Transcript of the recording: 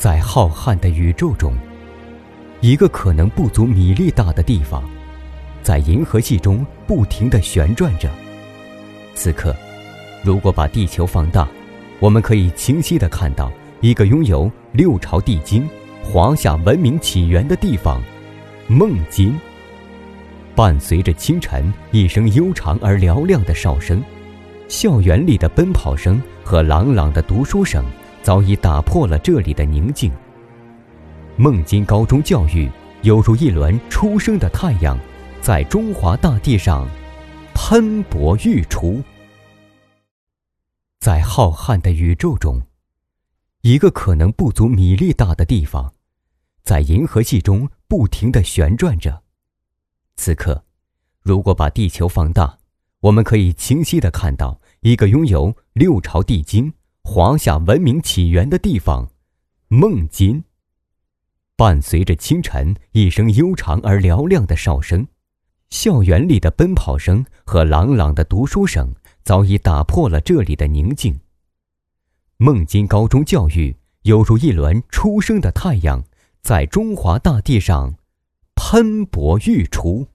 在浩瀚的宇宙中，一个可能不足米粒大的地方，在银河系中不停地旋转着。此刻，如果把地球放大，我们可以清晰地看到一个拥有6朝帝京、华夏文明起源的地方——孟津。伴随着清晨一声悠长而嘹亮的哨声，校园里的奔跑声和朗朗的读书声早已打破了这里的宁静。孟津高中教育犹如一轮初升的太阳，在中华大地上喷薄欲出。在浩瀚的宇宙中，一个可能不足米粒大的地方，在银河系中不停地旋转着。此刻，如果把地球放大，我们可以清晰地看到一个拥有6朝帝京、华夏文明起源的地方——孟津。伴随着清晨一声悠长而嘹亮的哨声，校园里的奔跑声和朗朗的读书声早已打破了这里的宁静。孟津高中教育犹如一轮初升的太阳，在中华大地上喷薄欲出。